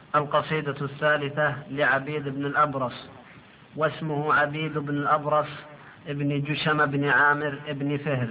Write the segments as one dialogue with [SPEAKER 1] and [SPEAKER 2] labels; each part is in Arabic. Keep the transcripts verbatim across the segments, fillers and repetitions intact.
[SPEAKER 1] القصيدة الثالثة لعبيد بن الأبرص، واسمه عبيد بن الأبرص ابن جشم بن عامر ابن فهر.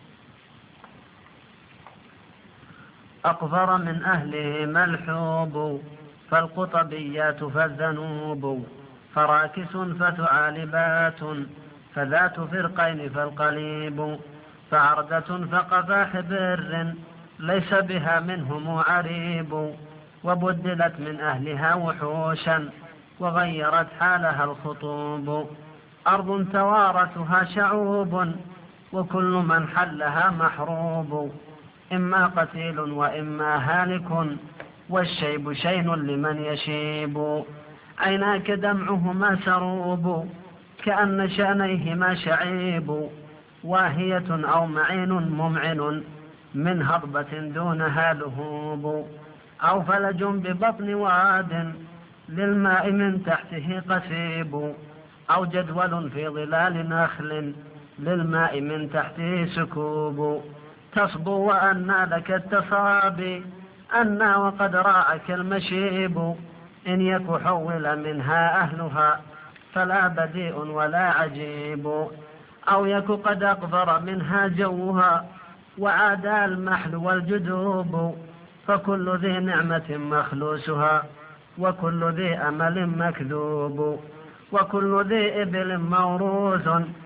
[SPEAKER 1] أقذر من أهله ملحوب، فالقطبيات فالذنوب، فراكس فثعالبات، فذات فرقين فالقليب، فعردة فقفاح بر، ليس بها منهم عريب، وبدلت من أهلها وحوشا، وغيرت حالها الخطوب. أرض توارثها شعوب، وكل من حلها محروب، إما قتيل وإما هالك، والشيب شين لمن يشيب. عيناك دمعهما سروب، كأن شأنيهما شعيب، واهية أو معين ممعن، من هضبة دونها لهوب. أو فلج ببطن واد، للماء من تحته قسيب، أو جدول في ظلال نخل، للماء من تحته سكوب. تصبو وأنى لك التصابي، أنى وقد راعك المشيب، إن يك حول منها أهلها، فلا بديء ولا عجيب. أو يك قد أقذر منها جوها، وعادى المحل والجدوب، فكل ذي نعمة مخلوسها، وكل ذي أمل مكذوب، وكل ذي إبل موروث،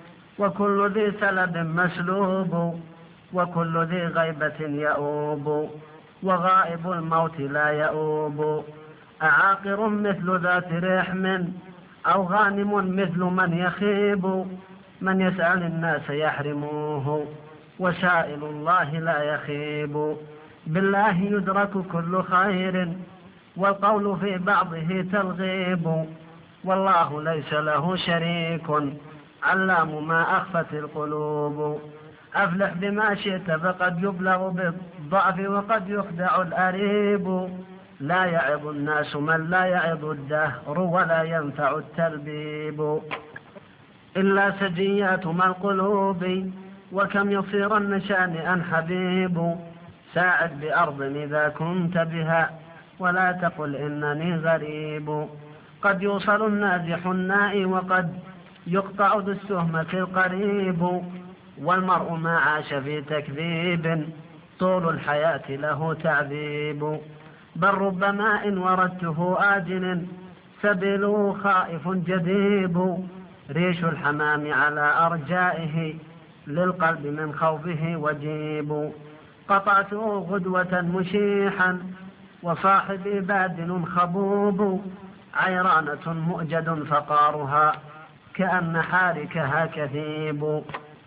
[SPEAKER 1] وكل ذي سلب مسلوب، وكل ذي غيبة يؤوب، وغائب الموت لا يؤوب. أعاقر مثل ذات رحم، أو غانم مثل من يخيب، من يسأل الناس يحرموه، وسائل الله لا يخيب. بالله يدرك كل خير، والقول في بعضه ترغيب، والله ليس له شريك، علام ما أخفت القلوب. أفلح بما شئت فقد يبلغ بالضعف، وقد يخدع الأريب. لا يعظ الناس من لا يعظ الدهر، ولا ينفع التربيب، إلا سجياتما القلوب، وكم يصيرن شانئا حبيب. ساعد بأرض إذا كنت بها، ولا تقل إنني غريب. قد يوصل النازح النائي، وقد يقطع ذو السهمة القريب، والمرء ما عاش في تكذيب، طول الحياة له تعذيب. بل ربما إن وردته آجل، سبيله خائف جديب، ريش الحمام على أرجائه، للقلب من خوفه وجيب. قطعته غدوة مشيحا، وصاحبي بادل خبوب، عيرانة مؤجد فقارها، كأن حاركها كثيب.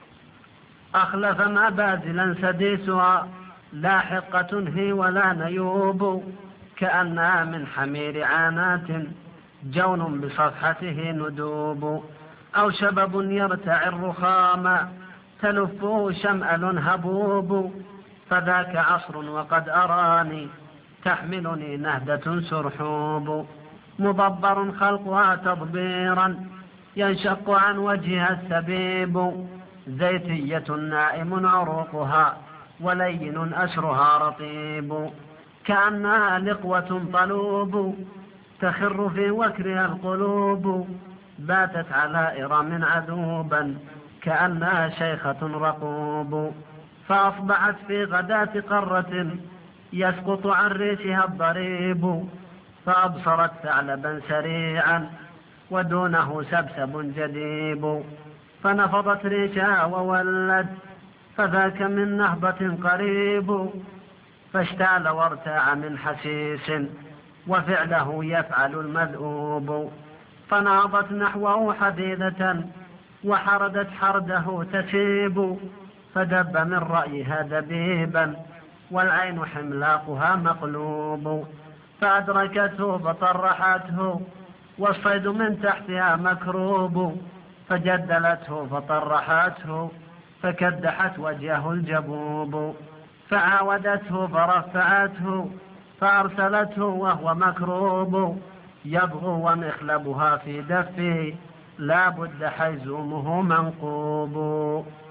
[SPEAKER 1] أخلف ما بازلا سديسها، لا حقة هي ولا نيوب، كأنها من حمير عانات، جون بصفحته ندوب. أو شبب يرتع الرخام، تلفه شمأل هبوب، فذاك عصر وقد أراني، تحملني نهدة سرحوب. مضبر خلقها تضبيرا، ينشق عن وجهها السبيب، زيتية نائم عروقها، ولين أسرها رطيب، كأنها لقوة طلوب، تخر في وكرها القلوب، باتت على إرم عذوبا، كأنها شيخة رقوب. فأصبحت في غداة قرة، يسقط عن ريشها الضريب، فأبصرت ثعلبا سريعا، ودونه سبسب جديب، فنفضت ريشها وولد، فذاك من نهضة قريب، فاشتعل وارتاع من حسيس، وفعله يفعل المذؤوب. فنهضت نحوه حديدة، وحردت حرده تسيب، فدب من رأيها دبيبا، والعين حملاقها مقلوب. فأدركته فطرحته، والصيد من تحتها مكروب، فجدلته فطرحته، فكدحت وجهه الجبوب. فعاودته فرفعته، فأرسلته وهو مكروب، يبغو ومخلبها في دفه، لا بد حيزومه منقوب.